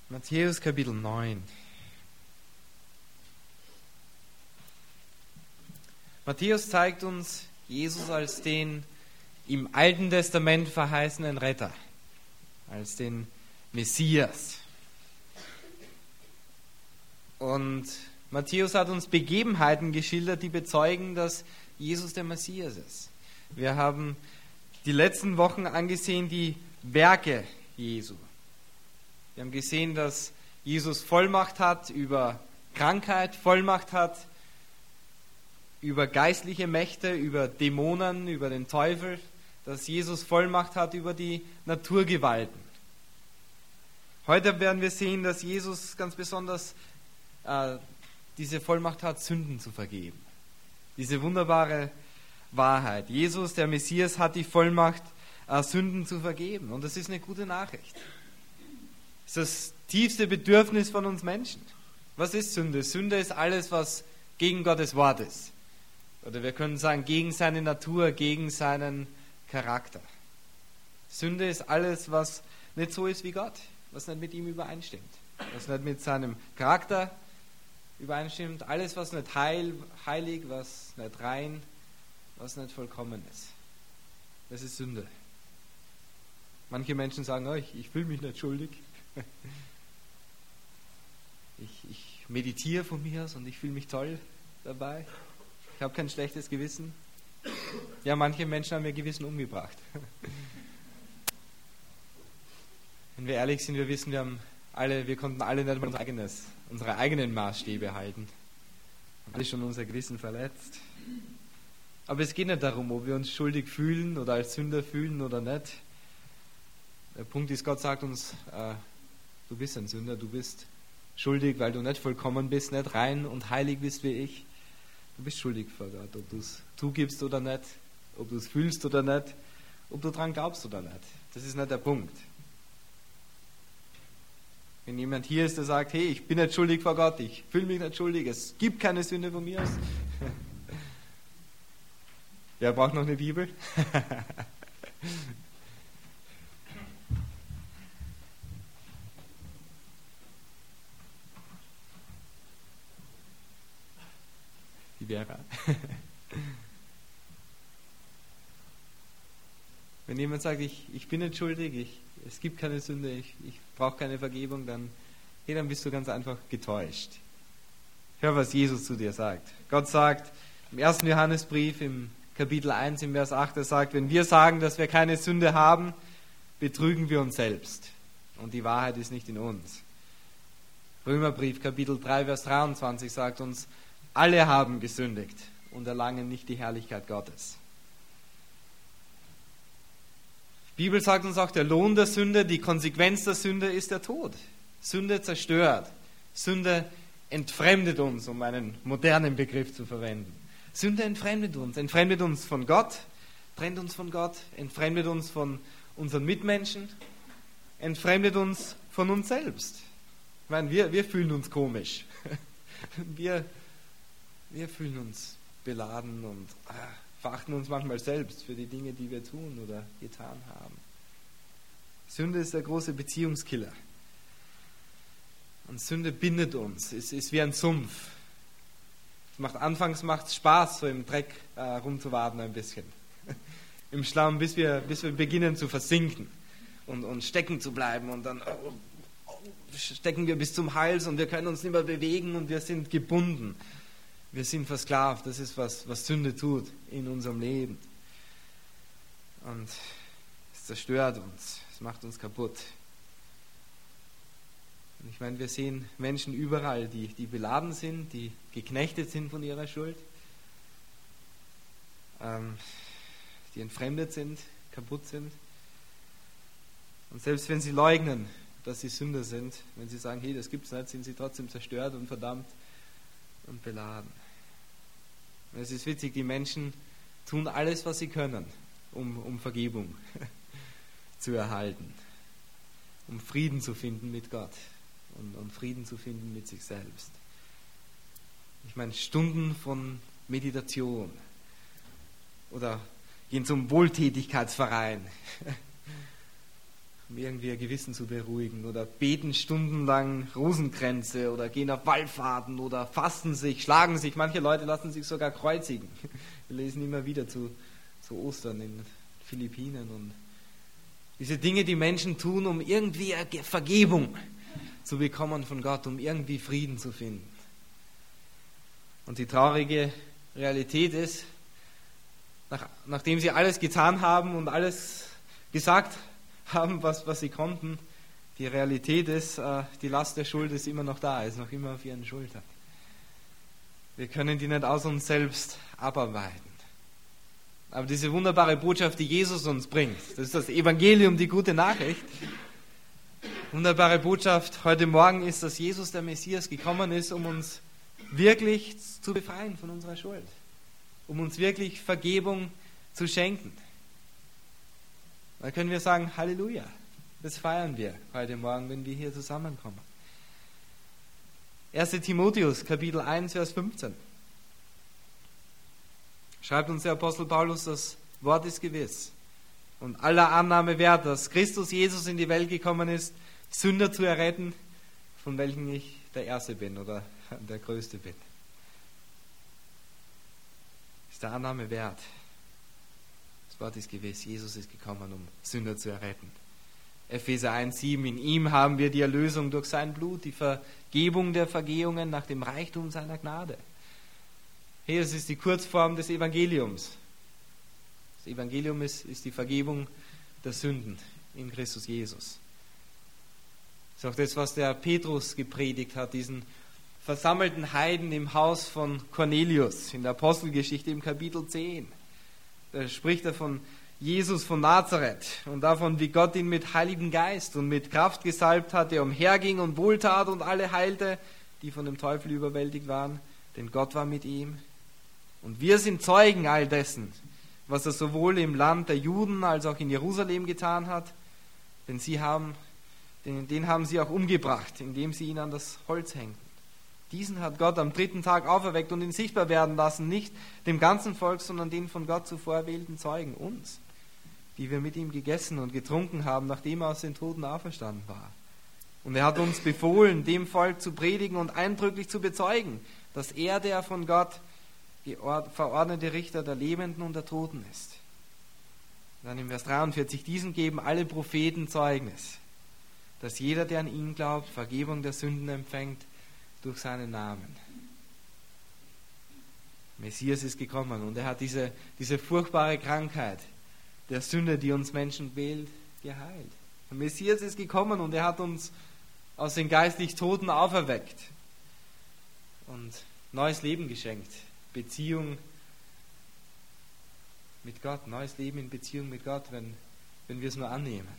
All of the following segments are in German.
Matthäus Kapitel 9. Matthäus zeigt uns Jesus als den im Alten Testament verheißenen Retter, als den Messias. Und Matthäus hat uns Begebenheiten geschildert, die bezeugen, dass Jesus der Messias ist. Wir haben die letzten Wochen angesehen, die Werke Jesu. Wir haben gesehen, dass Jesus Vollmacht hat über Krankheit, Vollmacht hat über geistliche Mächte, über Dämonen, über den Teufel, dass Jesus Vollmacht hat über die Naturgewalten. Heute werden wir sehen, dass Jesus ganz besonders diese Vollmacht hat, Sünden zu vergeben. Diese wunderbare Wahrheit. Jesus, der Messias, hat die Vollmacht, Sünden zu vergeben. Und das ist eine gute Nachricht. Das ist das tiefste Bedürfnis von uns Menschen. Was ist Sünde? Sünde ist alles, was gegen Gottes Wort ist. Oder wir können sagen, gegen seine Natur, gegen seinen Charakter. Sünde ist alles, was nicht so ist wie Gott, was nicht mit ihm übereinstimmt, was nicht mit seinem Charakter übereinstimmt. Alles, was nicht heilig, was nicht rein, was nicht vollkommen ist. Das ist Sünde. Manche Menschen sagen, oh, ich fühle mich nicht schuldig. Ich meditiere von mir aus und ich fühle mich toll dabei. Ich habe kein schlechtes Gewissen. Ja, manche Menschen haben ihr Gewissen umgebracht. Wenn wir ehrlich sind, wir wissen, wir konnten alle nicht mal unsere eigenen Maßstäbe halten. Wir haben alle schon unser Gewissen verletzt. Aber es geht nicht darum, ob wir uns schuldig fühlen oder als Sünder fühlen oder nicht. Der Punkt ist, Gott sagt uns, du bist ein Sünder, du bist schuldig, weil du nicht vollkommen bist, nicht rein und heilig bist wie ich. Du bist schuldig vor Gott, ob du es zugibst oder nicht, ob du es fühlst oder nicht, ob du dran glaubst oder nicht. Das ist nicht der Punkt. Wenn jemand hier ist, der sagt, hey, ich bin nicht schuldig vor Gott, ich fühle mich nicht schuldig, es gibt keine Sünde von mir aus. Wer braucht noch eine Bibel? Die Vera. Wenn jemand sagt, ich bin nicht schuldig, es gibt keine Sünde, ich brauche keine Vergebung, dann bist du ganz einfach getäuscht. Hör, was Jesus zu dir sagt. Gott sagt im 1. Johannesbrief, im Kapitel 1, im Vers 8, er sagt, wenn wir sagen, dass wir keine Sünde haben, betrügen wir uns selbst. Und die Wahrheit ist nicht in uns. Römerbrief, Kapitel 3, Vers 23 sagt uns, alle haben gesündigt und erlangen nicht die Herrlichkeit Gottes. Die Bibel sagt uns auch, der Lohn der Sünde, die Konsequenz der Sünde ist der Tod. Sünde zerstört. Sünde entfremdet uns, um einen modernen Begriff zu verwenden. Sünde entfremdet uns von Gott, trennt uns von Gott, entfremdet uns von unseren Mitmenschen, entfremdet uns von uns selbst. Ich meine, wir fühlen uns komisch. Wir fühlen uns beladen und verachten uns manchmal selbst für die Dinge, die wir tun oder getan haben. Sünde ist der große Beziehungskiller. Und Sünde bindet uns. Es ist wie ein Sumpf. Anfangs macht es Spaß, so im Dreck rumzuwaden ein bisschen. Im Schlamm, bis wir beginnen zu versinken und stecken zu bleiben. Und dann stecken wir bis zum Hals und wir können uns nicht mehr bewegen und wir sind gebunden. Wir sind versklavt. Das ist, was Sünde tut in unserem Leben. Und es zerstört uns. Es macht uns kaputt. Und ich meine, wir sehen Menschen überall, die beladen sind, die geknechtet sind von ihrer Schuld, die entfremdet sind, kaputt sind. Und selbst wenn sie leugnen, dass sie Sünder sind, wenn sie sagen, hey, das gibt's nicht, sind sie trotzdem zerstört und verdammt und beladen. Und es ist witzig, die Menschen tun alles, was sie können, um Vergebung zu erhalten, um Frieden zu finden mit Gott und Frieden zu finden mit sich selbst. Ich meine, Stunden von Meditation oder gehen zum Wohltätigkeitsverein um irgendwie ihr Gewissen zu beruhigen, oder beten stundenlang Rosenkränze oder gehen auf Wallfahrten oder fasten sich, schlagen sich. Manche Leute lassen sich sogar kreuzigen. Wir lesen immer wieder zu Ostern in Philippinen. Und diese Dinge, die Menschen tun, um irgendwie Vergebung zu bekommen von Gott, um irgendwie Frieden zu finden. Und die traurige Realität ist, nachdem sie alles getan haben und alles gesagt haben, was sie konnten, die Realität ist, die Last der Schuld ist immer noch da, ist noch immer auf ihren Schultern. Wir können die nicht aus uns selbst abarbeiten. Aber diese wunderbare Botschaft, die Jesus uns bringt, das ist das Evangelium, die gute Nachricht. Wunderbare Botschaft heute Morgen ist, dass Jesus, der Messias, gekommen ist, um uns wirklich zu befreien von unserer Schuld, um uns wirklich Vergebung zu schenken. Da können wir sagen, Halleluja, das feiern wir heute Morgen, wenn wir hier zusammenkommen. 1. Timotheus, Kapitel 1, Vers 15. Schreibt uns der Apostel Paulus, das Wort ist gewiss und aller Annahme wert, dass Christus Jesus in die Welt gekommen ist, Sünder zu erretten, von welchen ich der Erste bin oder der Größte bin. Ist der Annahme wert. Das Wort ist gewiss, Jesus ist gekommen, um Sünder zu erretten. Epheser 1,7, in ihm haben wir die Erlösung durch sein Blut, die Vergebung der Vergehungen nach dem Reichtum seiner Gnade. Hey, das ist die Kurzform des Evangeliums. Das Evangelium ist die Vergebung der Sünden in Christus Jesus. Das ist auch das, was der Petrus gepredigt hat, diesen versammelten Heiden im Haus von Cornelius in der Apostelgeschichte im Kapitel 10. Da spricht er von Jesus von Nazareth und davon, wie Gott ihn mit Heiligem Geist und mit Kraft gesalbt hat, der umherging und wohltat und alle heilte, die von dem Teufel überwältigt waren, denn Gott war mit ihm. Und wir sind Zeugen all dessen, was er sowohl im Land der Juden als auch in Jerusalem getan hat, denn den haben sie auch umgebracht, indem sie ihn an das Holz hängten. Diesen hat Gott am 3. Tag auferweckt und ihn sichtbar werden lassen, nicht dem ganzen Volk, sondern den von Gott zuvor erwählten Zeugen, uns, die wir mit ihm gegessen und getrunken haben, nachdem er aus den Toten auferstanden war. Und er hat uns befohlen, dem Volk zu predigen und eindrücklich zu bezeugen, dass er der von Gott verordnete Richter der Lebenden und der Toten ist. Dann im Vers 43, diesen geben alle Propheten Zeugnis, dass jeder, der an ihn glaubt, Vergebung der Sünden empfängt durch seinen Namen. Messias ist gekommen und er hat diese furchtbare Krankheit der Sünde, die uns Menschen quält, geheilt. Der Messias ist gekommen und er hat uns aus den geistlich Toten auferweckt und neues Leben geschenkt. Beziehung mit Gott, neues Leben in Beziehung mit Gott, wenn wir es nur annehmen.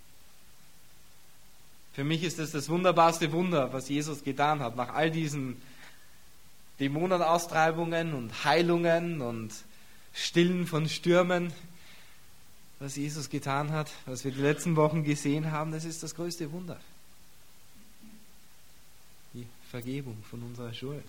Für mich ist das wunderbarste Wunder, was Jesus getan hat, nach all diesen Dämonenaustreibungen und Heilungen und Stillen von Stürmen, was Jesus getan hat, was wir die letzten Wochen gesehen haben, das ist das größte Wunder. Die Vergebung von unserer Schuld.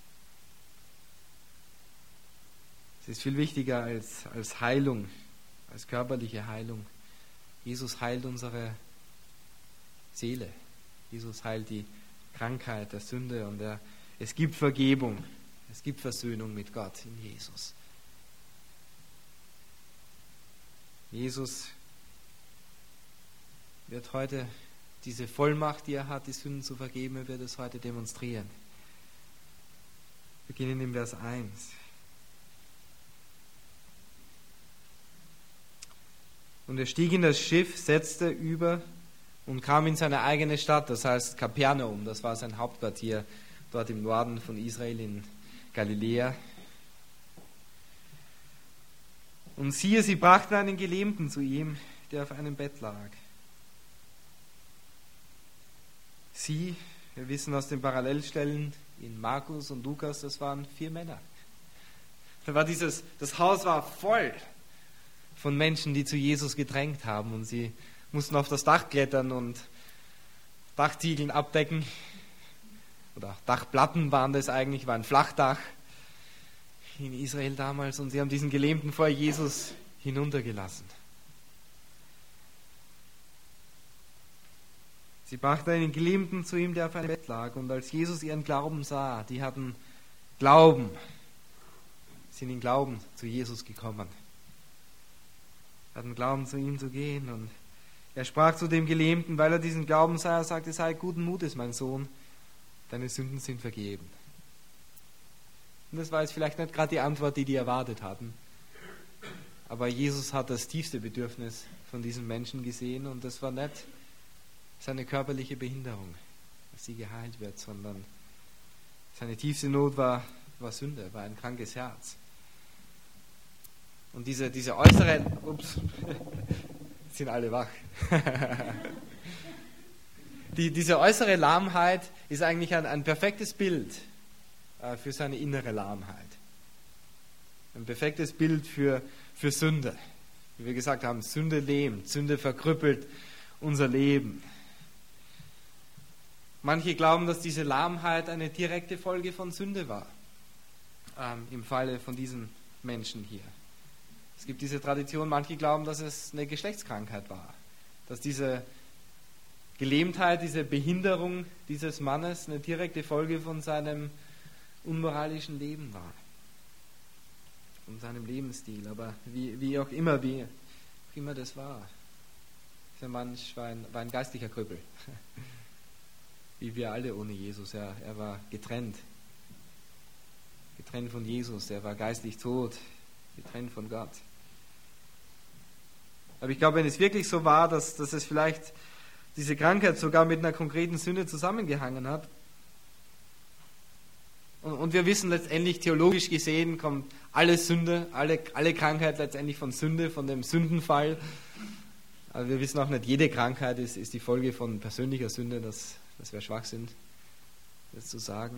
Es ist viel wichtiger als Heilung, als körperliche Heilung. Jesus heilt unsere Seele. Jesus heilt die Krankheit der Sünde und es gibt Vergebung. Es gibt Versöhnung mit Gott in Jesus. Jesus wird heute diese Vollmacht, die er hat, die Sünden zu vergeben, er wird es heute demonstrieren. Wir beginnen im Vers 1. Und er stieg in das Schiff, setzte über und kam in seine eigene Stadt, das heißt Kapernaum, das war sein Hauptquartier, dort im Norden von Israel in Galiläa. Und siehe, sie brachten einen Gelähmten zu ihm, der auf einem Bett lag. Sie, wir wissen aus den Parallelstellen in Markus und Lukas, das waren 4 Männer. Das Haus war voll von Menschen, die zu Jesus gedrängt haben und sie mussten auf das Dach klettern und Dachziegeln abdecken. Oder Dachplatten waren das eigentlich, war ein Flachdach in Israel damals und sie haben diesen Gelähmten vor Jesus hinuntergelassen. Sie brachten einen Gelähmten zu ihm, der auf einem Bett lag. Und als Jesus ihren Glauben sah, die hatten Glauben, sind in Glauben zu Jesus gekommen. Hatten Glauben, zu ihm zu gehen. Und er sprach zu dem Gelähmten, weil er diesen Glauben sah, er sagte, sei guten Mutes, mein Sohn, deine Sünden sind vergeben. Und das war jetzt vielleicht nicht gerade die Antwort, die erwartet hatten. Aber Jesus hat das tiefste Bedürfnis von diesen Menschen gesehen und das war nicht seine körperliche Behinderung, dass sie geheilt wird, sondern seine tiefste Not war Sünde, war ein krankes Herz. Und diese äußere, sind alle wach. Diese äußere Lahmheit ist eigentlich ein perfektes Bild für seine innere Lahmheit. Ein perfektes Bild für Sünde. Wie wir gesagt haben, Sünde lähmt, Sünde verkrüppelt unser Leben. Manche glauben, dass diese Lahmheit eine direkte Folge von Sünde war. Im Falle von diesen Menschen hier. Es gibt diese Tradition, manche glauben, dass es eine Geschlechtskrankheit war. Dass diese Gelähmtheit, diese Behinderung dieses Mannes eine direkte Folge von seinem unmoralischen Leben war. Von seinem Lebensstil. Aber wie auch immer das war. Dieser Mensch war ein geistlicher Krüppel. Wie wir alle ohne Jesus. Er war getrennt. Getrennt von Jesus. Er war geistlich tot. Getrennt von Gott. Aber ich glaube, wenn es wirklich so war, dass es vielleicht diese Krankheit sogar mit einer konkreten Sünde zusammengehangen hat, und wir wissen letztendlich, theologisch gesehen, kommt alle Sünde, alle Krankheit letztendlich von Sünde, von dem Sündenfall. Aber wir wissen auch nicht, jede Krankheit ist die Folge von persönlicher Sünde, das wäre Schwachsinn, das zu sagen.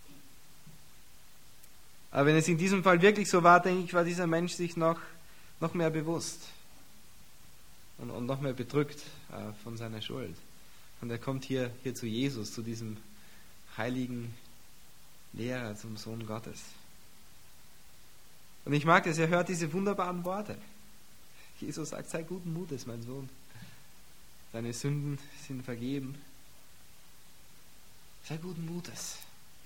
Aber wenn es in diesem Fall wirklich so war, denke ich, war dieser Mensch sich noch mehr bewusst und noch mehr bedrückt von seiner Schuld. Und er kommt hier zu Jesus, zu diesem heiligen Lehrer, zum Sohn Gottes. Und ich mag es, er hört diese wunderbaren Worte. Jesus sagt, sei guten Mutes, mein Sohn. Deine Sünden sind vergeben. Sei guten Mutes.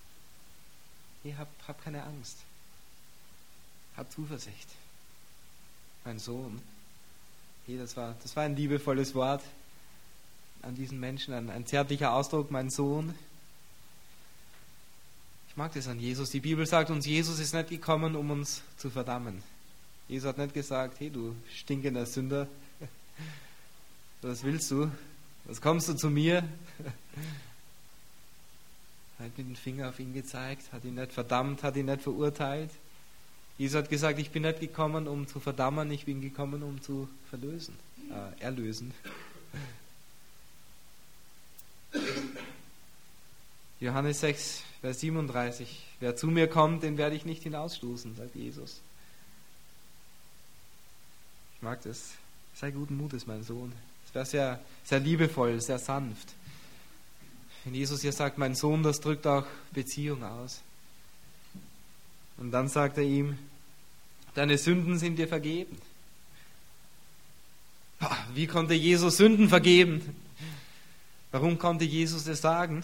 Hab keine Angst. Hab Zuversicht. Mein Sohn. Das war ein liebevolles Wort an diesen Menschen, ein zärtlicher Ausdruck, mein Sohn. Ich mag das an Jesus. Die Bibel sagt uns, Jesus ist nicht gekommen, um uns zu verdammen. Jesus hat nicht gesagt, hey du stinkender Sünder, was willst du? Was kommst du zu mir? Er hat mit dem Finger auf ihn gezeigt, hat ihn nicht verdammt, hat ihn nicht verurteilt. Jesus hat gesagt, ich bin nicht gekommen, um zu verdammen, ich bin gekommen, um zu erlösen. Johannes 6, Vers 37. Wer zu mir kommt, den werde ich nicht hinausstoßen, sagt Jesus. Ich mag das. Sei guten Mutes, mein Sohn. Das wäre sehr, sehr liebevoll, sehr sanft. Wenn Jesus hier sagt, mein Sohn, das drückt auch Beziehung aus. Und dann sagt er ihm, deine Sünden sind dir vergeben. Wie konnte Jesus Sünden vergeben? Warum konnte Jesus das sagen?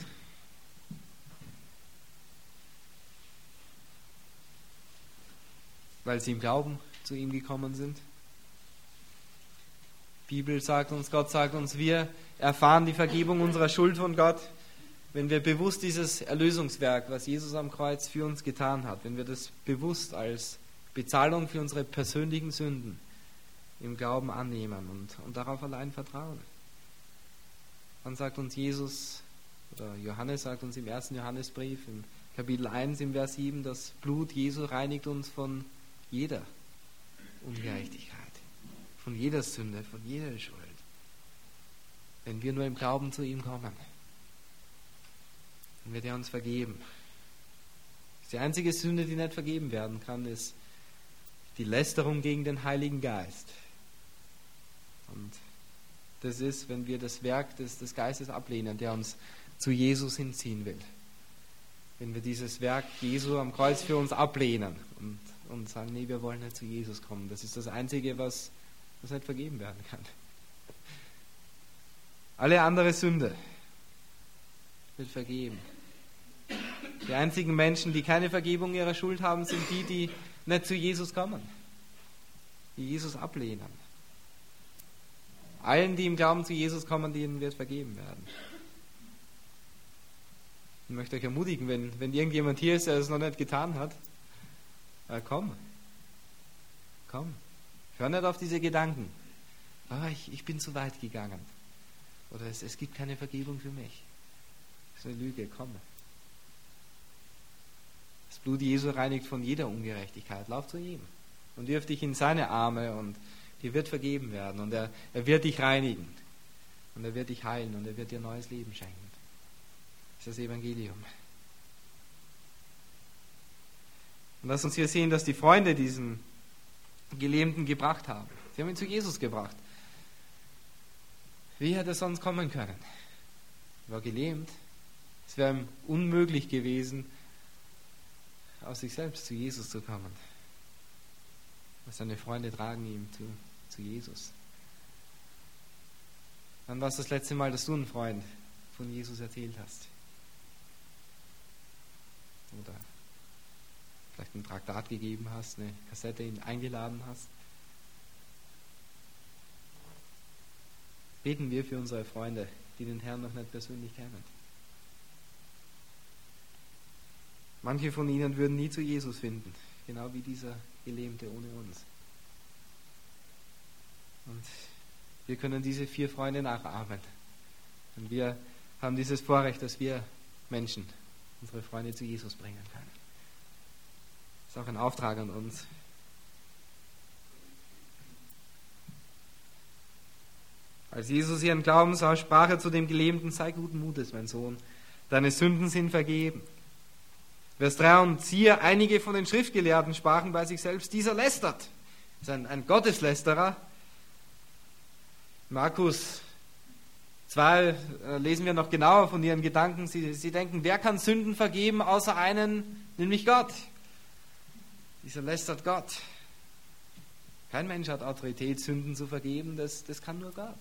Weil sie im Glauben zu ihm gekommen sind. Die Bibel sagt uns, Gott sagt uns, wir erfahren die Vergebung unserer Schuld von Gott, wenn wir bewusst dieses Erlösungswerk, was Jesus am Kreuz für uns getan hat, wenn wir das bewusst als Bezahlung für unsere persönlichen Sünden im Glauben annehmen und darauf allein vertrauen. Dann sagt uns Jesus, oder Johannes sagt uns im 1. Johannesbrief, im Kapitel 1, im Vers 7, das Blut Jesu reinigt uns von jeder Ungerechtigkeit, von jeder Sünde, von jeder Schuld. Wenn wir nur im Glauben zu ihm kommen, dann wird er uns vergeben. Die einzige Sünde, die nicht vergeben werden kann, ist die Lästerung gegen den Heiligen Geist. Und das ist, wenn wir das Werk des Geistes ablehnen, der uns zu Jesus hinziehen will. Wenn wir dieses Werk Jesu am Kreuz für uns ablehnen und sagen, nee, wir wollen nicht zu Jesus kommen. Das ist das Einzige, was nicht vergeben werden kann. Alle andere Sünde, wird vergeben. Die einzigen Menschen, die keine Vergebung ihrer Schuld haben, sind die, die nicht zu Jesus kommen, die Jesus ablehnen. Allen, die im Glauben zu Jesus kommen, denen wird vergeben werden. Ich möchte euch ermutigen, wenn irgendjemand hier ist, der es noch nicht getan hat, komm. Hör nicht auf diese Gedanken. Ich bin zu weit gegangen. Oder es gibt keine Vergebung für mich. Das ist eine Lüge, komm. Das Blut Jesu reinigt von jeder Ungerechtigkeit. Lauf zu ihm und wirf dich in seine Arme und dir wird vergeben werden. Und er wird dich reinigen. Und er wird dich heilen und er wird dir neues Leben schenken. Das ist das Evangelium. Und lass uns hier sehen, dass die Freunde diesen Gelähmten gebracht haben. Sie haben ihn zu Jesus gebracht. Wie hätte er sonst kommen können? Er war gelähmt. Es wäre ihm unmöglich gewesen, aus sich selbst zu Jesus zu kommen. Seine Freunde tragen ihn zu Jesus. Wann war es das letzte Mal, dass du einen Freund von Jesus erzählt hast? Oder vielleicht ein Traktat gegeben hast, eine Kassette ihn eingeladen hast? Beten wir für unsere Freunde, die den Herrn noch nicht persönlich kennen. Manche von ihnen würden nie zu Jesus finden, genau wie dieser Gelähmte ohne uns. Und wir können diese 4 Freunde nachahmen. Und wir haben dieses Vorrecht, dass wir Menschen, unsere Freunde zu Jesus bringen können. Das ist auch ein Auftrag an uns. Als Jesus ihren Glauben sah, sprach er zu dem Gelähmten: Sei guten Mutes, mein Sohn, deine Sünden sind vergeben. Vers 3: Und siehe, einige von den Schriftgelehrten sprachen bei sich selbst: Dieser lästert. Das ist ein Gotteslästerer. Markus 2 lesen wir noch genauer von ihren Gedanken. Sie denken, wer kann Sünden vergeben außer einen, nämlich Gott. Dieser lästert Gott. Kein Mensch hat Autorität, Sünden zu vergeben, das kann nur Gott.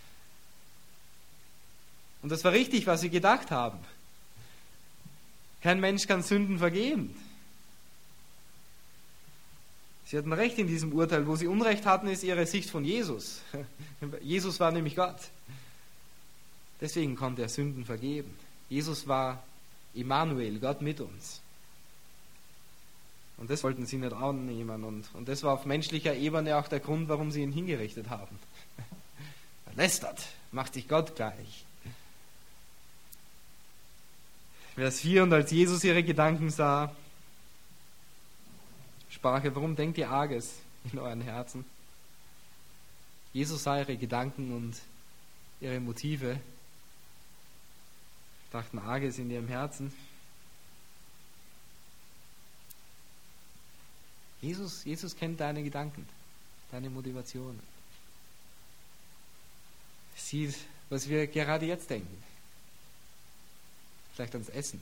Und das war richtig, was sie gedacht haben. Kein Mensch kann Sünden vergeben. Sie hatten recht in diesem Urteil. Wo sie Unrecht hatten, ist ihre Sicht von Jesus. Jesus war nämlich Gott. Deswegen konnte er Sünden vergeben. Jesus war Immanuel, Gott mit uns. Und das wollten sie nicht annehmen. Und das war auf menschlicher Ebene auch der Grund, warum sie ihn hingerichtet haben. Er lästert, macht sich Gott gleich. Vers 4: Und als Jesus ihre Gedanken sah, sprach er: Warum denkt ihr Arges in euren Herzen? Jesus sah ihre Gedanken und ihre Motive, dachten Arges in ihrem Herzen. Jesus kennt deine Gedanken, deine Motivationen. Er sieht, was wir gerade jetzt denken. Vielleicht ans Essen.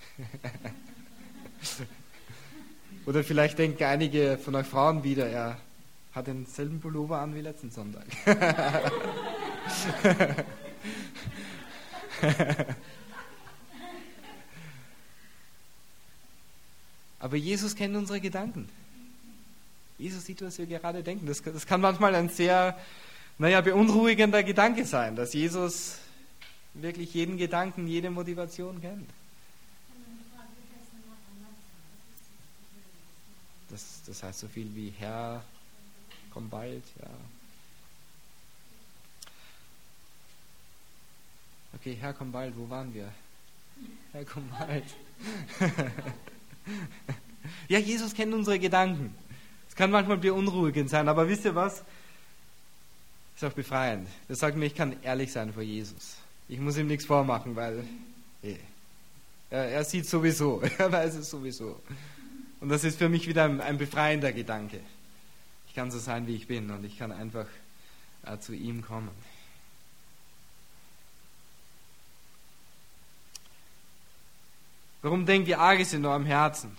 Oder vielleicht denken einige von euch Frauen wieder, er hat denselben Pullover an wie letzten Sonntag. Aber Jesus kennt unsere Gedanken. Jesus sieht, was wir gerade denken. Das kann manchmal ein sehr, beunruhigender Gedanke sein, dass Jesus wirklich jeden Gedanken, jede Motivation kennt. Das heißt so viel wie Herr, komm bald. Ja. Okay, Herr, komm bald, wo waren wir? Herr, komm bald. Ja, Jesus kennt unsere Gedanken. Es kann manchmal beunruhigend sein, aber wisst ihr was? Ist auch befreiend. Das sagt mir, ich kann ehrlich sein vor Jesus. Ich muss ihm nichts vormachen, weil er sieht sowieso, er weiß es sowieso. Und das ist für mich wieder ein befreiender Gedanke. Ich kann so sein, wie ich bin, und ich kann einfach zu ihm kommen. Warum denkt ihr Arges in eurem Herzen?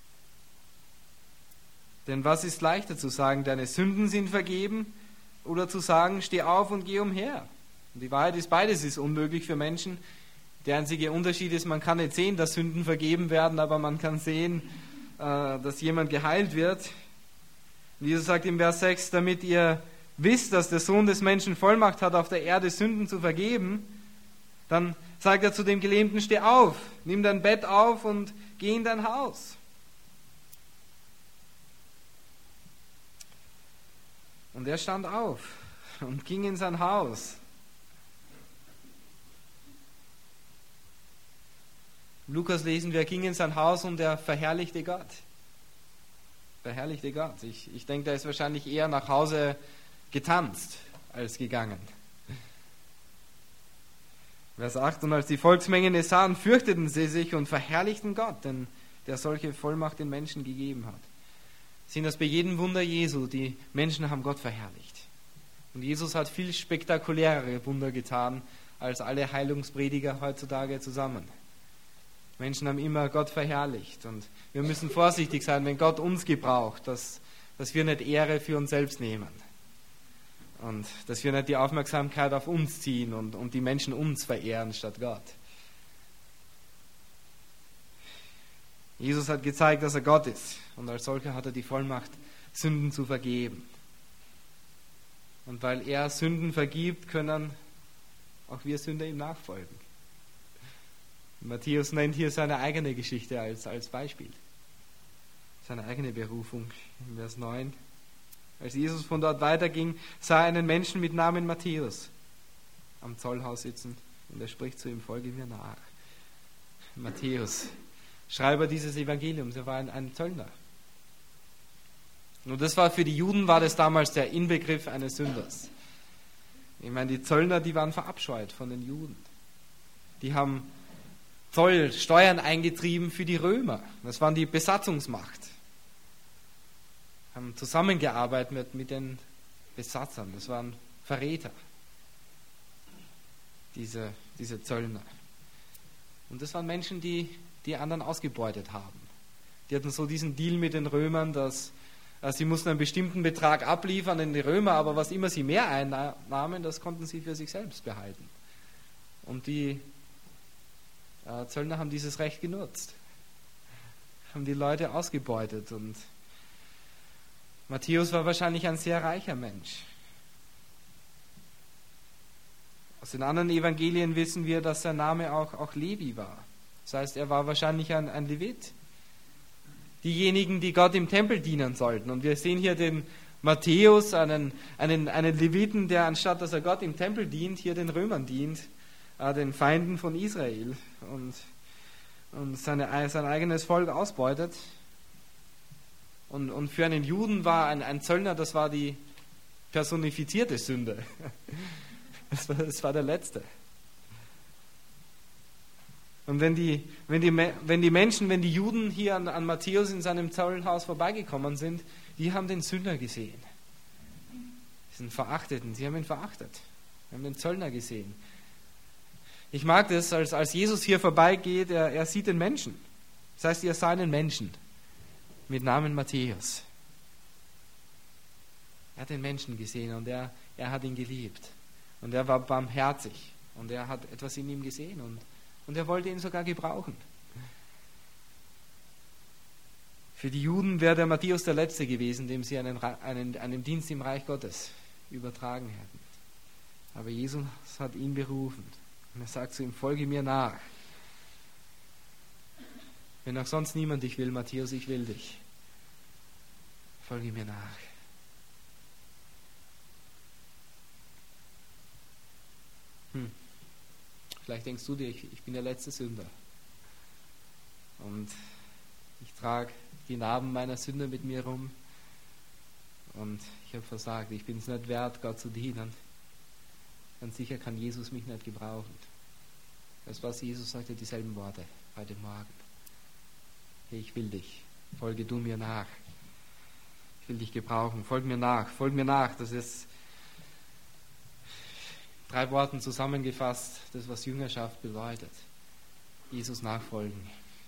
Denn was ist leichter zu sagen, deine Sünden sind vergeben, oder zu sagen, steh auf und geh umher? Und die Wahrheit ist, beides ist unmöglich für Menschen, Der einzige Unterschied ist, man kann nicht sehen, dass Sünden vergeben werden, aber man kann sehen, dass jemand geheilt wird. Und Jesus sagt im Vers 6, damit ihr wisst, dass der Sohn des Menschen Vollmacht hat, auf der Erde Sünden zu vergeben, dann sagt er zu dem Gelähmten, steh auf, nimm dein Bett auf und geh in dein Haus. Und er stand auf und ging in sein Haus. Lukas lesen wir, er ging in sein Haus und er verherrlichte Gott. Verherrlichte Gott. Ich denke, da ist wahrscheinlich eher nach Hause getanzt als gegangen. Vers 8, und als die Volksmengen es sahen, fürchteten sie sich und verherrlichten Gott, denn der solche Vollmacht den Menschen gegeben hat. Sehen das bei jedem Wunder Jesu, die Menschen haben Gott verherrlicht. Und Jesus hat viel spektakulärere Wunder getan, als alle Heilungsprediger heutzutage zusammen. Menschen haben immer Gott verherrlicht und wir müssen vorsichtig sein, wenn Gott uns gebraucht, dass wir nicht Ehre für uns selbst nehmen und dass wir nicht die Aufmerksamkeit auf uns ziehen und die Menschen uns verehren statt Gott. Jesus hat gezeigt, dass er Gott ist und als solcher hat er die Vollmacht, Sünden zu vergeben. Und weil er Sünden vergibt, können auch wir Sünder ihm nachfolgen. Matthäus nennt hier seine eigene Geschichte als Beispiel. Seine eigene Berufung. In Vers 9. Als Jesus von dort weiterging, sah er einen Menschen mit Namen Matthäus am Zollhaus sitzen und er spricht zu ihm, folge mir nach. Matthäus, Schreiber dieses Evangeliums, er war ein Zöllner. Und das war für die Juden, war das damals der Inbegriff eines Sünders. Ich meine, die Zöllner, die waren verabscheut von den Juden. Die haben Zoll, Steuern eingetrieben für die Römer. Das waren die Besatzungsmacht. Haben zusammengearbeitet mit den Besatzern. Das waren Verräter. Diese Zöllner. Und das waren Menschen, die anderen ausgebeutet haben. Die hatten so diesen Deal mit den Römern, dass sie mussten einen bestimmten Betrag abliefern in die Römer, aber was immer sie mehr einnahmen, das konnten sie für sich selbst behalten. Und die Zöllner haben dieses Recht genutzt, haben die Leute ausgebeutet und Matthäus war wahrscheinlich ein sehr reicher Mensch. Aus den anderen Evangelien wissen wir, dass sein Name auch Levi war. Das heißt, er war wahrscheinlich ein Levit. Diejenigen, die Gott im Tempel dienen sollten. Und wir sehen hier den Matthäus, einen Leviten, der anstatt dass er Gott im Tempel dient, hier den Römern dient, den Feinden von Israel und sein eigenes Volk ausbeutet. Und für einen Juden war ein Zöllner, das war die personifizierte Sünde. Das war der Letzte. Und wenn die Juden hier an Matthäus in seinem Zollhaus vorbeigekommen sind, die haben den Sünder gesehen. Diesen Verachteten, sie haben ihn verachtet. Sie haben den Zöllner gesehen. Ich mag das, als Jesus hier vorbeigeht, er sieht den Menschen. Das heißt, er sah einen Menschen mit Namen Matthäus. Er hat den Menschen gesehen und er hat ihn geliebt. Und er war barmherzig und er hat etwas in ihm gesehen und er wollte ihn sogar gebrauchen. Für die Juden wäre der Matthäus der Letzte gewesen, dem sie einen Dienst im Reich Gottes übertragen hätten. Aber Jesus hat ihn berufen. Und er sagt zu ihm, folge mir nach. Wenn auch sonst niemand dich will, Matthäus, ich will dich. Folge mir nach. Vielleicht denkst du dir, ich bin der letzte Sünder. Und ich trage die Narben meiner Sünde mit mir rum. Und ich habe versagt. Ich bin es nicht wert, Gott zu dienen. Ganz sicher kann Jesus mich nicht gebrauchen. Das, was Jesus sagte, dieselben Worte heute Morgen. Hey, ich will dich. Folge du mir nach. Ich will dich gebrauchen. Folg mir nach. Folg mir nach. Das ist 3 Worten zusammengefasst, das, was Jüngerschaft bedeutet. Jesus nachfolgen.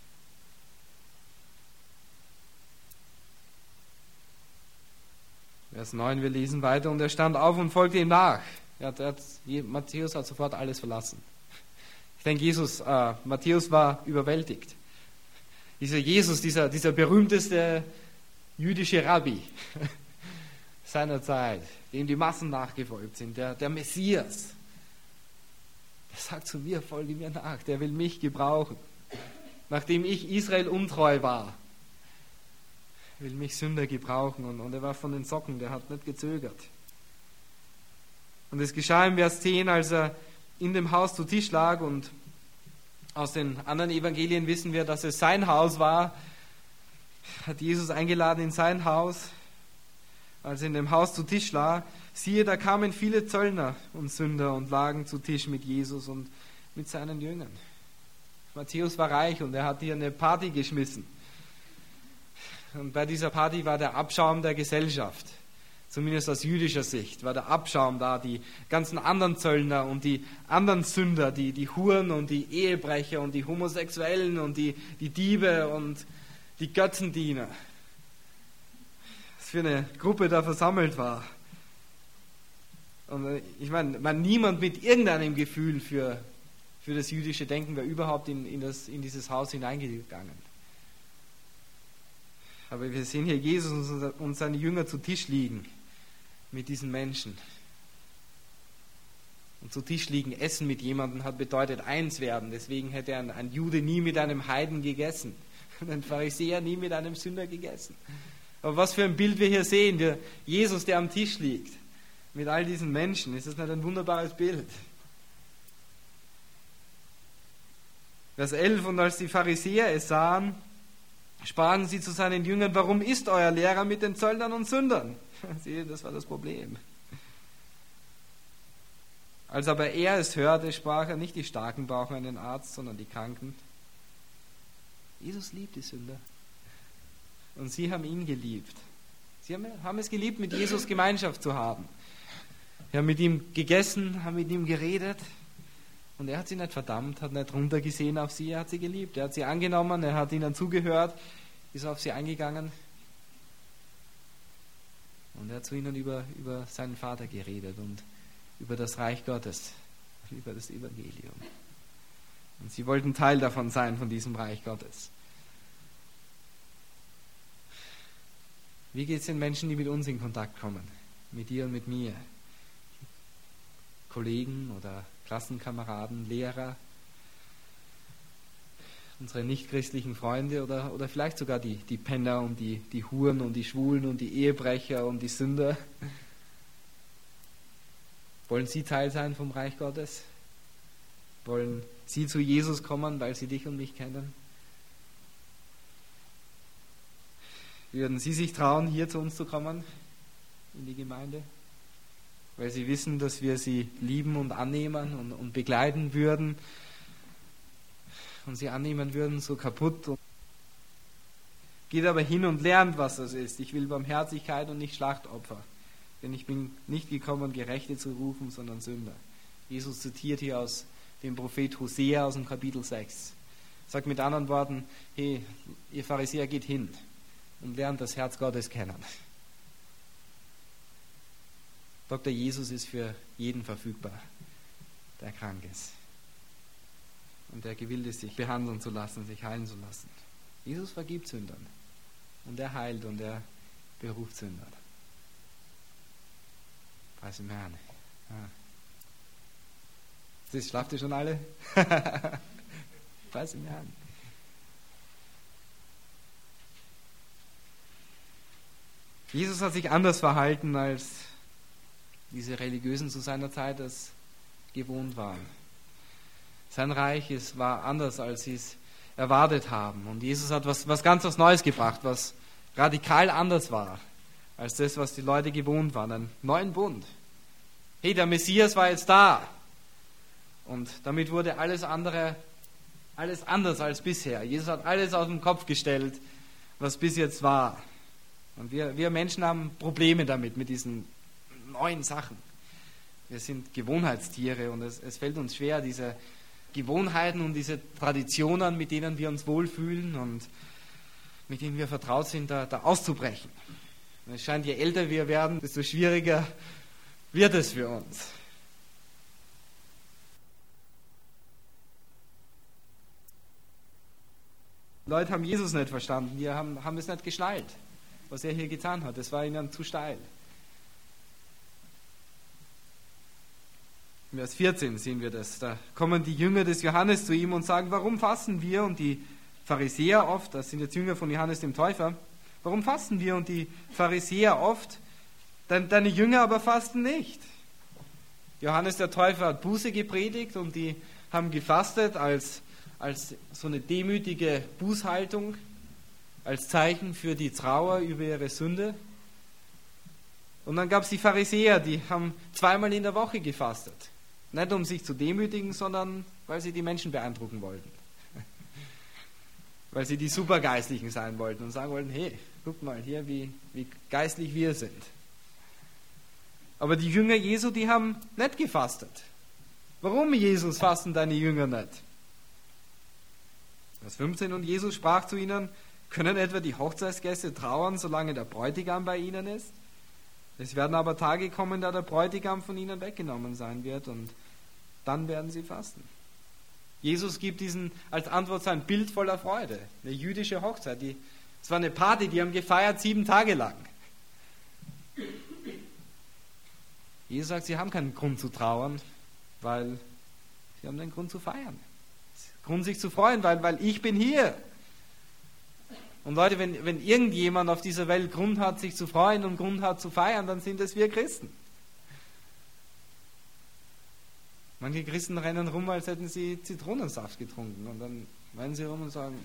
Vers 9, wir lesen weiter. Und er stand auf und folgte ihm nach. Matthäus hat sofort alles verlassen. Ich denke, Matthäus war überwältigt. Dieser Jesus, dieser berühmteste jüdische Rabbi seiner Zeit, dem die Massen nachgefolgt sind, der Messias, der sagt zu mir, folge mir nach, der will mich gebrauchen. Nachdem ich Israel untreu war, will mich Sünder gebrauchen. Und er war von den Socken, der hat nicht gezögert. Und es geschah im Vers 10, als er in dem Haus zu Tisch lag, und aus den anderen Evangelien wissen wir, dass es sein Haus war, hat Jesus eingeladen in sein Haus. Als er in dem Haus zu Tisch lag, siehe, da kamen viele Zöllner und Sünder und lagen zu Tisch mit Jesus und mit seinen Jüngern. Matthäus war reich und er hat hier eine Party geschmissen. Und bei dieser Party war der Abschaum der Gesellschaft, zumindest aus jüdischer Sicht, war der Abschaum da, die ganzen anderen Zöllner und die anderen Sünder, die Huren und die Ehebrecher und die Homosexuellen und die Diebe und die Götzendiener. Was für eine Gruppe da versammelt war. Und ich meine, niemand mit irgendeinem Gefühl für das jüdische Denken war überhaupt in dieses Haus hineingegangen. Aber wir sehen hier Jesus und seine Jünger zu Tisch liegen mit diesen Menschen. Und zu Tisch liegen, essen mit jemandem hat bedeutet eins werden. Deswegen hätte ein Jude nie mit einem Heiden gegessen und ein Pharisäer nie mit einem Sünder gegessen. Aber was für ein Bild wir hier sehen, Jesus, der am Tisch liegt mit all diesen Menschen. Ist das nicht ein wunderbares Bild? Vers 11, und als die Pharisäer es sahen, sprachen sie zu seinen Jüngern, warum isst euer Lehrer mit den Zöllnern und Sündern? Siehe, das war das Problem. Als aber er es hörte, sprach er, nicht die Starken brauchen einen Arzt, sondern die Kranken. Jesus liebt die Sünder. Und sie haben ihn geliebt. Sie haben es geliebt, mit Jesus Gemeinschaft zu haben. Sie haben mit ihm gegessen, haben mit ihm geredet. Und er hat sie nicht verdammt, hat nicht runtergesehen auf sie, er hat sie geliebt. Er hat sie angenommen, er hat ihnen zugehört, ist auf sie eingegangen. Und er hat zu ihnen über seinen Vater geredet und über das Reich Gottes, über das Evangelium. Und sie wollten Teil davon sein, von diesem Reich Gottes. Wie geht es den Menschen, die mit uns in Kontakt kommen? Mit dir und mit mir? Kollegen oder Klassenkameraden, Lehrer, unsere nichtchristlichen Freunde oder vielleicht sogar die Penner und die Huren und die Schwulen und die Ehebrecher und die Sünder. Wollen sie Teil sein vom Reich Gottes? Wollen sie zu Jesus kommen, weil sie dich und mich kennen? Würden sie sich trauen, hier zu uns zu kommen, in die Gemeinde? Weil sie wissen, dass wir sie lieben und annehmen und begleiten würden und sie annehmen würden, so kaputt. Geht aber hin und lernt, was das ist. Ich will Barmherzigkeit und nicht Schlachtopfer. Denn ich bin nicht gekommen, Gerechte zu rufen, sondern Sünder. Jesus zitiert hier aus dem Prophet Hosea aus dem Kapitel 6. Sagt mit anderen Worten, hey, ihr Pharisäer, geht hin und lernt das Herz Gottes kennen. Dr. Jesus ist für jeden verfügbar, der krank ist und der gewillt ist, sich behandeln zu lassen, sich heilen zu lassen. Jesus vergibt Sündern und er heilt und er beruft Sünder. Preis dem Herrn. Ja. Schlaft ihr schon alle? Preis dem Herrn. Jesus hat sich anders verhalten als diese Religiösen zu seiner Zeit es gewohnt waren. Sein Reich war anders, als sie es erwartet haben. Und Jesus hat was ganz was Neues gebracht, was radikal anders war, als das, was die Leute gewohnt waren. Einen neuen Bund. Hey, der Messias war jetzt da. Und damit wurde alles anders als bisher. Jesus hat alles auf den Kopf gestellt, was bis jetzt war. Und wir Menschen haben Probleme damit, mit diesen neuen Sachen. Wir sind Gewohnheitstiere und es fällt uns schwer, diese Gewohnheiten und diese Traditionen, mit denen wir uns wohlfühlen und mit denen wir vertraut sind, da auszubrechen. Und es scheint, je älter wir werden, desto schwieriger wird es für uns. Leute haben Jesus nicht verstanden, die haben es nicht geschnallt, was er hier getan hat. Das war ihnen zu steil. In Vers 14 sehen wir das. Da kommen die Jünger des Johannes zu ihm und sagen, warum fasten wir? Und die Pharisäer oft, das sind jetzt Jünger von Johannes dem Täufer, warum fasten wir? Und die Pharisäer oft, deine Jünger aber fasten nicht. Johannes der Täufer hat Buße gepredigt und die haben gefastet als so eine demütige Bußhaltung, als Zeichen für die Trauer über ihre Sünde. Und dann gab es die Pharisäer, die haben 2-mal in der Woche gefastet. Nicht um sich zu demütigen, sondern weil sie die Menschen beeindrucken wollten. Weil sie die Supergeistlichen sein wollten und sagen wollten, hey, guck mal hier, wie geistlich wir sind. Aber die Jünger Jesu, die haben nicht gefastet. Warum, Jesus, fasten deine Jünger nicht? Vers 15, und Jesus sprach zu ihnen, können etwa die Hochzeitsgäste trauern, solange der Bräutigam bei ihnen ist? Es werden aber Tage kommen, da der Bräutigam von ihnen weggenommen sein wird und dann werden sie fasten. Jesus gibt diesen als Antwort sein Bild voller Freude. Eine jüdische Hochzeit. Es war eine Party, die haben gefeiert 7 Tage lang. Jesus sagt, sie haben keinen Grund zu trauern, weil sie haben den Grund zu feiern. Grund sich zu freuen, weil ich bin hier. Und Leute, wenn irgendjemand auf dieser Welt Grund hat, sich zu freuen und Grund hat zu feiern, dann sind es wir Christen. Manche Christen rennen rum, als hätten sie Zitronensaft getrunken. Und dann rennen sie rum und sagen,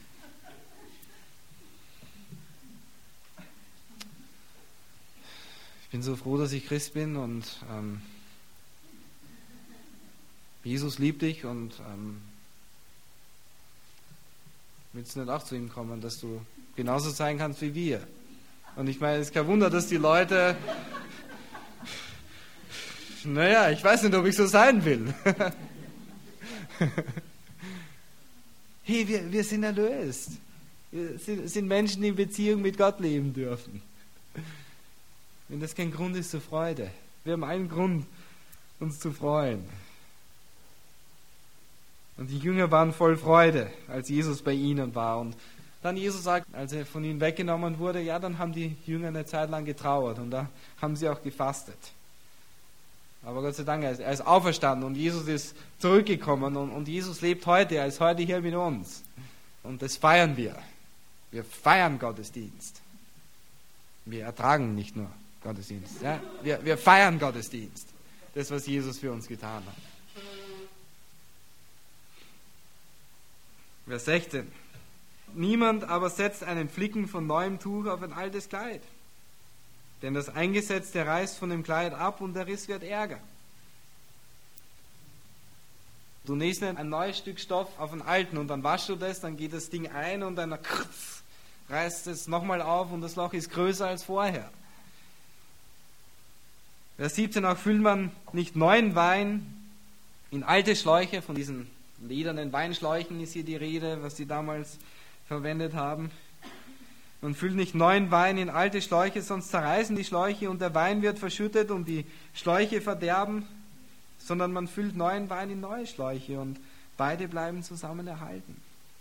ich bin so froh, dass ich Christ bin und Jesus liebt dich und willst du nicht auch zu ihm kommen, dass du genauso sein kannst wie wir? Und ich meine, es ist kein Wunder, dass die Leute, naja, ich weiß nicht, ob ich so sein will. Hey, wir sind erlöst. Wir sind Menschen, die in Beziehung mit Gott leben dürfen. Wenn das kein Grund ist zur Freude. Wir haben einen Grund, uns zu freuen. Und die Jünger waren voll Freude, als Jesus bei ihnen war. Und dann Jesus sagt, als er von ihnen weggenommen wurde, ja, dann haben die Jünger eine Zeit lang getrauert und da haben sie auch gefastet. Aber Gott sei Dank, er ist auferstanden und Jesus ist zurückgekommen und Jesus lebt heute, er ist heute hier mit uns. Und das feiern wir. Wir feiern Gottesdienst. Wir ertragen nicht nur Gottesdienst. Ja? Wir feiern Gottesdienst. Das, was Jesus für uns getan hat. Vers 16. Niemand aber setzt einen Flicken von neuem Tuch auf ein altes Kleid. Denn das Eingesetzte reißt von dem Kleid ab und der Riss wird ärger. Du nähst ein neues Stück Stoff auf einen alten und dann waschst du das, dann geht das Ding ein und dann reißt es nochmal auf und das Loch ist größer als vorher. Vers 17, auch füllt man nicht neuen Wein in alte Schläuche, von diesen ledernen Weinschläuchen ist hier die Rede, was die damals verwendet haben. Man füllt nicht neuen Wein in alte Schläuche, sonst zerreißen die Schläuche und der Wein wird verschüttet und die Schläuche verderben, sondern man füllt neuen Wein in neue Schläuche und beide bleiben zusammen erhalten.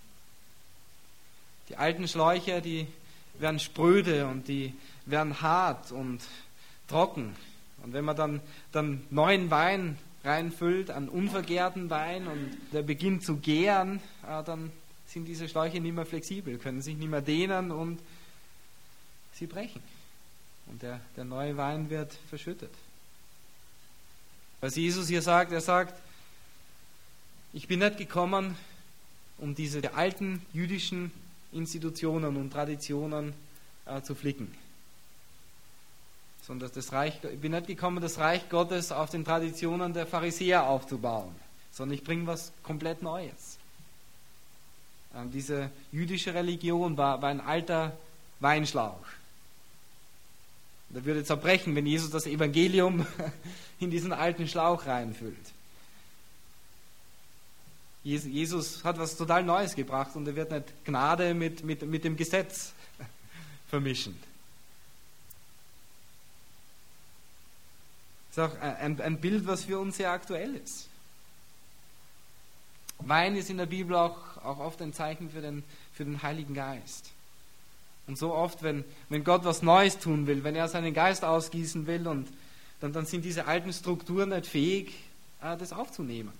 Die alten Schläuche, die werden spröde und die werden hart und trocken. Und wenn man dann neuen Wein reinfüllt, an unvergärten Wein und der beginnt zu gären, dann sind diese Schläuche nicht mehr flexibel, können sich nicht mehr dehnen und sie brechen. Und der neue Wein wird verschüttet. Was Jesus hier sagt, er sagt, ich bin nicht gekommen, um diese alten jüdischen Institutionen und Traditionen zu flicken. Sondern ich bin nicht gekommen, das Reich Gottes auf den Traditionen der Pharisäer aufzubauen, sondern ich bringe was komplett Neues. Diese jüdische Religion war ein alter Weinschlauch. Der würde zerbrechen, wenn Jesus das Evangelium in diesen alten Schlauch reinfüllt. Jesus hat was total Neues gebracht und er wird nicht Gnade mit dem Gesetz vermischen. Das ist auch ein Bild, was für uns sehr aktuell ist. Wein ist in der Bibel auch oft ein Zeichen für den Heiligen Geist. Und so oft, wenn Gott was Neues tun will, wenn er seinen Geist ausgießen will, und dann sind diese alten Strukturen nicht fähig, das aufzunehmen.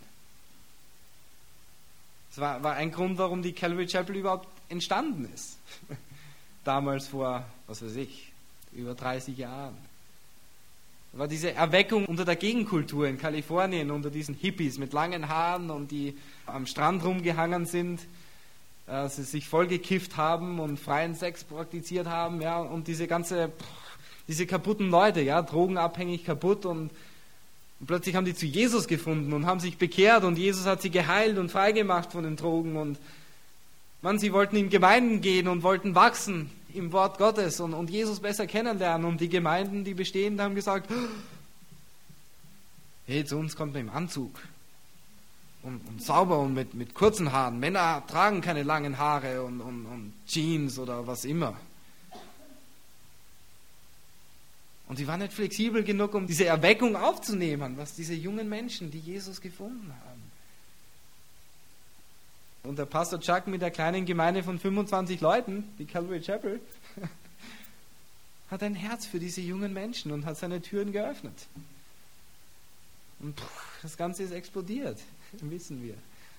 Das war ein Grund, warum die Calvary Chapel überhaupt entstanden ist. Damals vor, über 30 Jahren. War diese Erweckung unter der Gegenkultur in Kalifornien, unter diesen Hippies mit langen Haaren und die am Strand rumgehangen sind, sie sich vollgekifft haben und freien Sex praktiziert haben, ja, und diese kaputten Leute, ja, drogenabhängig kaputt, und plötzlich haben die zu Jesus gefunden und haben sich bekehrt und Jesus hat sie geheilt und freigemacht von den Drogen, und sie wollten in Gemeinden gehen und wollten wachsen im Wort Gottes und Jesus besser kennenlernen, und die Gemeinden, die bestehenden, haben gesagt, hey, zu uns kommt man im Anzug und sauber und mit kurzen Haaren. Männer tragen keine langen Haare und Jeans oder was immer. Und sie waren nicht flexibel genug, um diese Erweckung aufzunehmen, was diese jungen Menschen, die Jesus gefunden haben. Und der Pastor Chuck mit der kleinen Gemeinde von 25 Leuten, die Calvary Chapel, hat ein Herz für diese jungen Menschen und hat seine Türen geöffnet. Und das Ganze ist explodiert, wissen wir.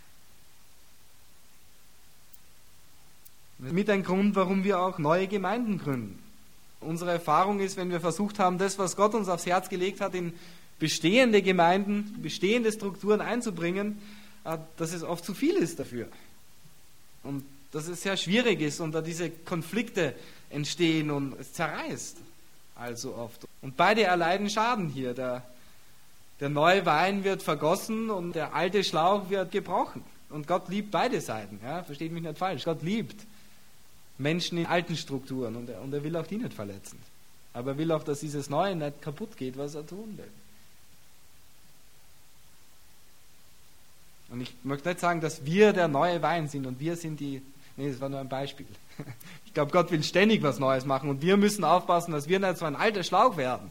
Mit ein Grund, warum wir auch neue Gemeinden gründen. Unsere Erfahrung ist, wenn wir versucht haben, das, was Gott uns aufs Herz gelegt hat, in bestehende Gemeinden, bestehende Strukturen einzubringen, dass es oft zu viel ist dafür. Und dass es sehr schwierig ist und da diese Konflikte entstehen und es zerreißt also oft. Und beide erleiden Schaden hier. Der neue Wein wird vergossen und der alte Schlauch wird gebrochen. Und Gott liebt beide Seiten. Ja? Versteht mich nicht falsch. Gott liebt Menschen in alten Strukturen und er will auch die nicht verletzen. Aber er will auch, dass dieses Neue nicht kaputt geht, was er tun will. Und ich möchte nicht sagen, dass wir der neue Wein sind und wir sind die... Nee, das war nur ein Beispiel. Ich glaube, Gott will ständig was Neues machen und wir müssen aufpassen, dass wir nicht so ein alter Schlauch werden.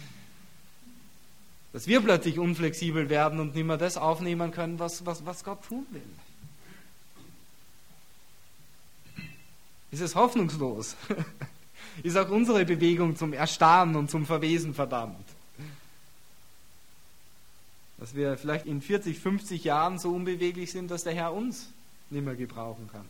Dass wir plötzlich unflexibel werden und nicht mehr das aufnehmen können, was Gott tun will. Ist es hoffnungslos? Ist auch unsere Bewegung zum Erstarren und zum Verwesen verdammt? Dass wir vielleicht in 40, 50 Jahren so unbeweglich sind, dass der Herr uns nicht mehr gebrauchen kann.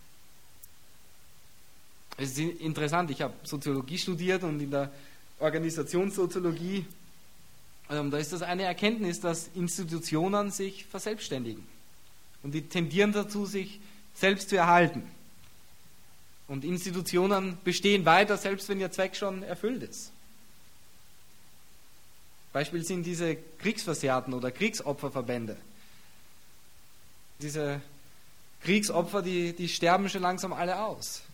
Es ist interessant, ich habe Soziologie studiert und in der Organisationssoziologie, da ist das eine Erkenntnis, dass Institutionen sich verselbstständigen. Und die tendieren dazu, sich selbst zu erhalten. Und Institutionen bestehen weiter, selbst wenn ihr Zweck schon erfüllt ist. Beispiel sind diese Kriegsversehrten oder Kriegsopferverbände. Diese Kriegsopfer, die sterben schon langsam alle aus.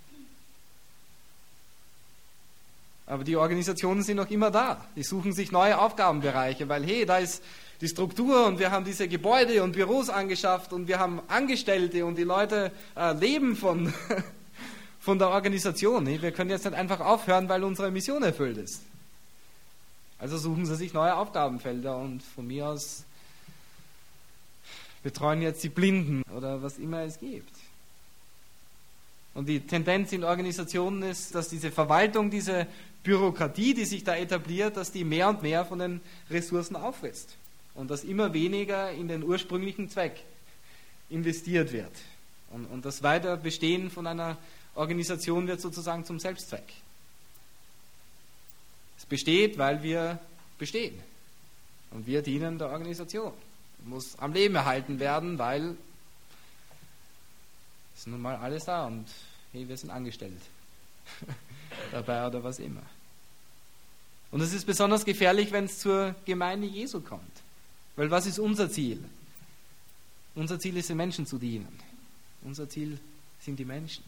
Aber die Organisationen sind noch immer da. Die suchen sich neue Aufgabenbereiche, weil hey, da ist die Struktur und wir haben diese Gebäude und Büros angeschafft und wir haben Angestellte und die Leute leben von der Organisation. Wir können jetzt nicht einfach aufhören, weil unsere Mission erfüllt ist. Also suchen sie sich neue Aufgabenfelder und von mir aus betreuen jetzt die Blinden oder was immer es gibt. Und die Tendenz in Organisationen ist, dass diese Verwaltung, diese Bürokratie, die sich da etabliert, dass die mehr und mehr von den Ressourcen auffrisst und dass immer weniger in den ursprünglichen Zweck investiert wird. Und das Weiterbestehen von einer Organisation wird sozusagen zum Selbstzweck. Es besteht, weil wir bestehen. Und wir dienen der Organisation. Muss am Leben erhalten werden, weil es ist nun mal alles da und hey, wir sind angestellt. Dabei oder was immer. Und es ist besonders gefährlich, wenn es zur Gemeinde Jesu kommt. Weil was ist unser Ziel? Unser Ziel ist, den Menschen zu dienen. Unser Ziel sind die Menschen.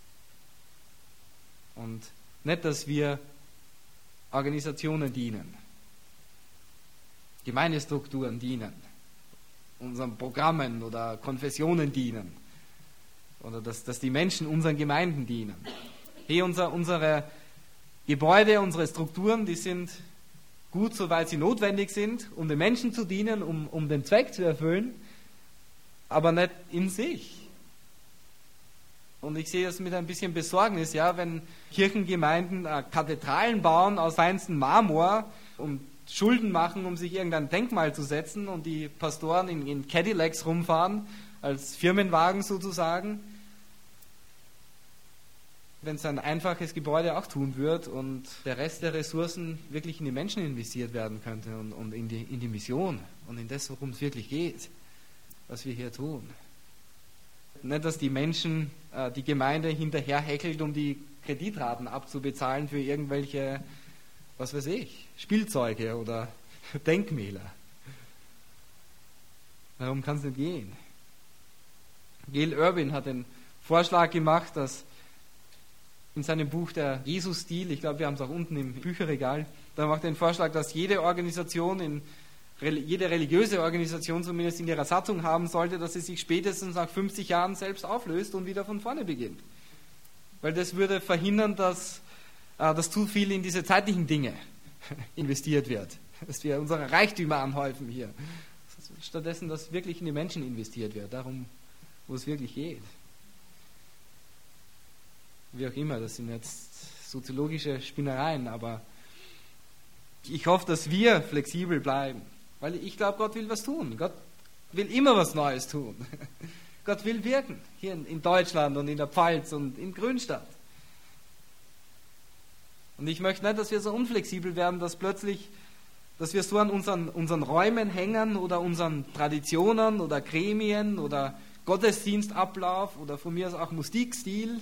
Und nicht, dass wir Organisationen dienen, Gemeindestrukturen dienen, unseren Programmen oder Konfessionen dienen oder dass die Menschen unseren Gemeinden dienen. Hey, unsere Gebäude, unsere Strukturen, die sind gut, soweit sie notwendig sind, um den Menschen zu dienen, um den Zweck zu erfüllen, aber nicht in sich. Und ich sehe das mit ein bisschen Besorgnis, ja, wenn Kirchengemeinden Kathedralen bauen aus feinstem Marmor und Schulden machen, um sich irgendein Denkmal zu setzen und die Pastoren in Cadillacs rumfahren, als Firmenwagen sozusagen, wenn es ein einfaches Gebäude auch tun wird und der Rest der Ressourcen wirklich in die Menschen investiert werden könnte und in die Mission und in das, worum es wirklich geht, was wir hier tun. Nicht, dass die Menschen, die Gemeinde hinterherhäckelt, um die Kreditraten abzubezahlen für irgendwelche, was weiß ich, Spielzeuge oder Denkmäler. Darum kann es nicht gehen. Gail Irwin hat den Vorschlag gemacht, dass in seinem Buch der Jesus-Stil, ich glaube, wir haben es auch unten im Bücherregal, da macht er den Vorschlag, dass jede Organisation, jede religiöse Organisation zumindest in ihrer Satzung haben sollte, dass sie sich spätestens nach 50 Jahren selbst auflöst und wieder von vorne beginnt. Weil das würde verhindern, dass zu viel in diese zeitlichen Dinge investiert wird, dass wir unsere Reichtümer anhäufen hier. Stattdessen, dass wirklich in die Menschen investiert wird, darum, wo es wirklich geht. Wie auch immer, das sind jetzt soziologische Spinnereien, aber ich hoffe, dass wir flexibel bleiben, weil ich glaube, Gott will was tun. Gott will immer was Neues tun. Gott will wirken, hier in Deutschland und in der Pfalz und in Grünstadt. Und ich möchte nicht, dass wir so unflexibel werden, dass wir so an unseren Räumen hängen oder unseren Traditionen oder Gremien oder Gottesdienstablauf oder von mir aus auch Musikstil.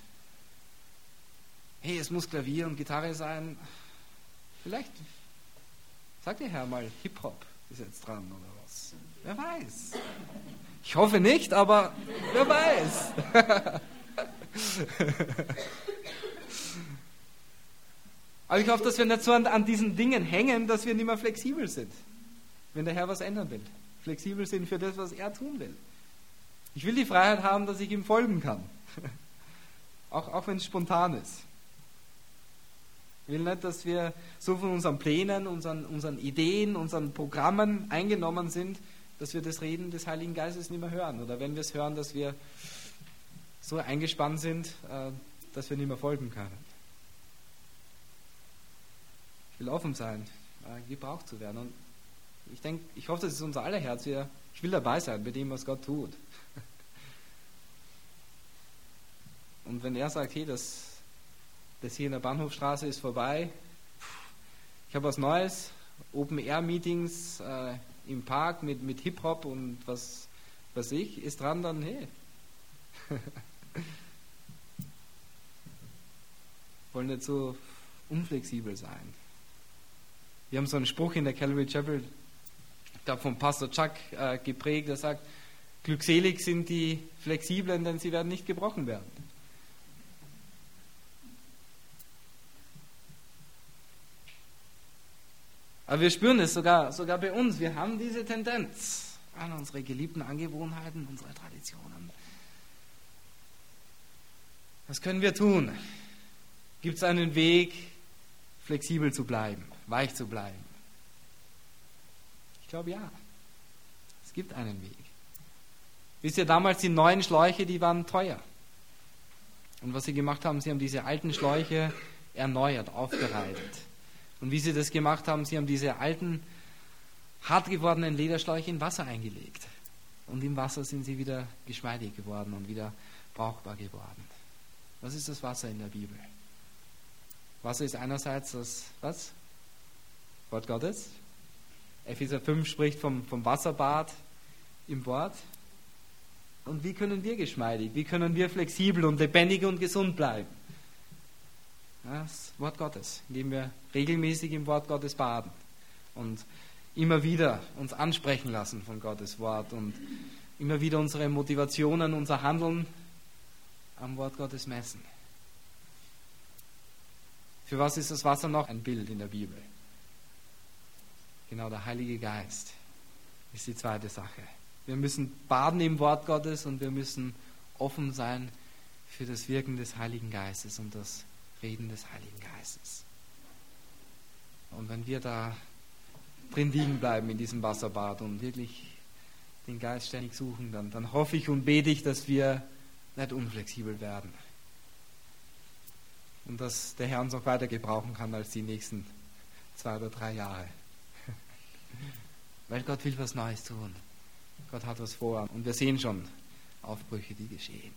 Hey, es muss Klavier und Gitarre sein. Vielleicht sagt der Herr mal, Hip-Hop ist jetzt dran oder was. Wer weiß. Ich hoffe nicht, aber wer weiß. Aber ich hoffe, dass wir nicht so an diesen Dingen hängen, dass wir nicht mehr flexibel sind, wenn der Herr was ändern will. Flexibel sind für das, was er tun will. Ich will die Freiheit haben, dass ich ihm folgen kann. Auch wenn es spontan ist. Ich will nicht, dass wir so von unseren Plänen, unseren Ideen, unseren Programmen eingenommen sind, dass wir das Reden des Heiligen Geistes nicht mehr hören. Oder wenn wir es hören, dass wir so eingespannt sind, dass wir nicht mehr folgen können. Ich will offen sein, gebraucht zu werden. Und ich hoffe, das ist unser aller Herz. Ich will dabei sein bei dem, was Gott tut. Und wenn er sagt, hey, das hier in der Bahnhofstraße ist vorbei, ich habe was Neues, Open-Air-Meetings im Park mit Hip-Hop und was weiß ich, ist dran, dann hey. Wollen nicht so unflexibel sein. Wir haben so einen Spruch in der Calvary Chapel, ich glaube vom Pastor Chuck geprägt, der sagt, glückselig sind die Flexiblen, denn sie werden nicht gebrochen werden. Aber wir spüren es sogar bei uns. Wir haben diese Tendenz an unsere geliebten Angewohnheiten, unsere Traditionen. Was können wir tun? Gibt es einen Weg, flexibel zu bleiben, weich zu bleiben? Ich glaube ja. Es gibt einen Weg. Wisst ihr, damals die neuen Schläuche, die waren teuer. Und was sie gemacht haben, sie haben diese alten Schläuche erneuert, aufbereitet. Und wie sie das gemacht haben, sie haben diese alten, hart gewordenen Lederschläuche in Wasser eingelegt. Und im Wasser sind sie wieder geschmeidig geworden und wieder brauchbar geworden. Was ist das Wasser in der Bibel? Wasser ist einerseits das, was? Wort Gottes. Epheser 5 spricht vom Wasserbad im Wort. Und wie können wir geschmeidig, wie können wir flexibel und lebendig und gesund bleiben? Das Wort Gottes, indem wir regelmäßig im Wort Gottes baden und immer wieder uns ansprechen lassen von Gottes Wort und immer wieder unsere Motivationen, unser Handeln am Wort Gottes messen. Für was ist das Wasser noch ein Bild in der Bibel? Genau, der Heilige Geist ist die zweite Sache. Wir müssen baden im Wort Gottes und wir müssen offen sein für das Wirken des Heiligen Geistes und das Reden des Heiligen Geistes. Und wenn wir da drin liegen bleiben in diesem Wasserbad und wirklich den Geist ständig suchen, dann hoffe ich und bete ich, dass wir nicht unflexibel werden. Und dass der Herr uns noch weiter gebrauchen kann als die nächsten 2 oder 3 Jahre. Weil Gott will was Neues tun. Gott hat was vor. Und wir sehen schon Aufbrüche, die geschehen.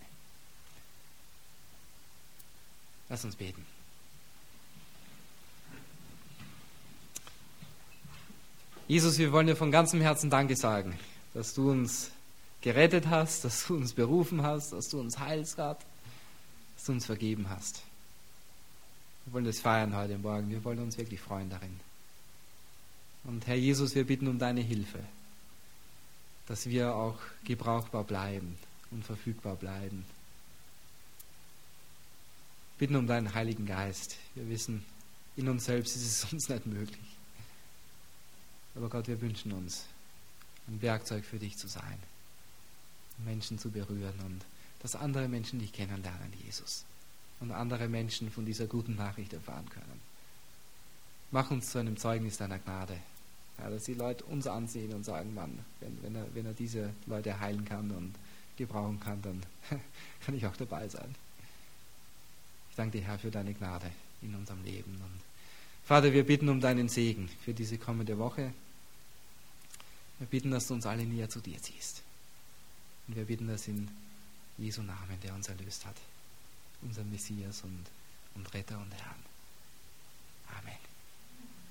Lass uns beten. Jesus, wir wollen dir von ganzem Herzen Danke sagen, dass du uns gerettet hast, dass du uns berufen hast, dass du uns heilst, Gott, dass du uns vergeben hast. Wir wollen das feiern heute Morgen. Wir wollen uns wirklich freuen darin. Und Herr Jesus, wir bitten um deine Hilfe, dass wir auch gebrauchbar bleiben und verfügbar bleiben. Wir bitten um deinen Heiligen Geist. Wir wissen, in uns selbst ist es uns nicht möglich. Aber Gott, wir wünschen uns, ein Werkzeug für dich zu sein, Menschen zu berühren und dass andere Menschen dich kennenlernen, Jesus, und andere Menschen von dieser guten Nachricht erfahren können. Mach uns zu einem Zeugnis deiner Gnade, ja, dass die Leute uns ansehen und sagen, Mann, wenn er diese Leute heilen kann und gebrauchen kann, dann kann ich auch dabei sein. Ich danke dir, Herr, für deine Gnade in unserem Leben. Und Vater, wir bitten um deinen Segen für diese kommende Woche. Wir bitten, dass du uns alle näher zu dir ziehst. Und wir bitten das in Jesu Namen, der uns erlöst hat, unser Messias und Retter und Herrn. Amen.